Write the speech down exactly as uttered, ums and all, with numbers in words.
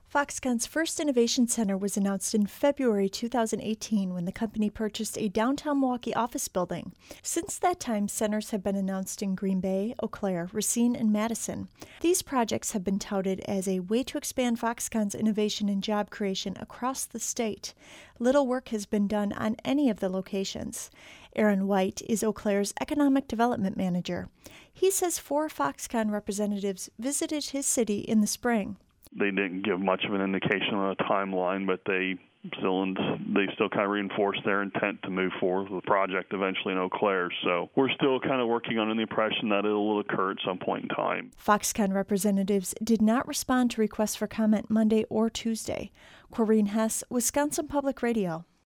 Foxconn's first innovation center was announced in February two thousand eighteen when the company purchased a downtown Milwaukee office building. Since that time, centers have been announced in Green Bay, Eau Claire, Racine, and Madison. These projects have been touted as a way to expand Foxconn's innovation and job creation across the state. Little work has been done on any of the locations. Aaron White is Eau Claire's economic development manager. He says four Foxconn representatives visited his city in the spring. They didn't give much of an indication on a timeline, but they still they still kind of reinforced their intent to move forward with the project eventually in Eau Claire. So we're still kind of working on the impression that it will occur at some point in time. Foxconn representatives did not respond to requests for comment Monday or Tuesday. Corrine Hess, Wisconsin Public Radio.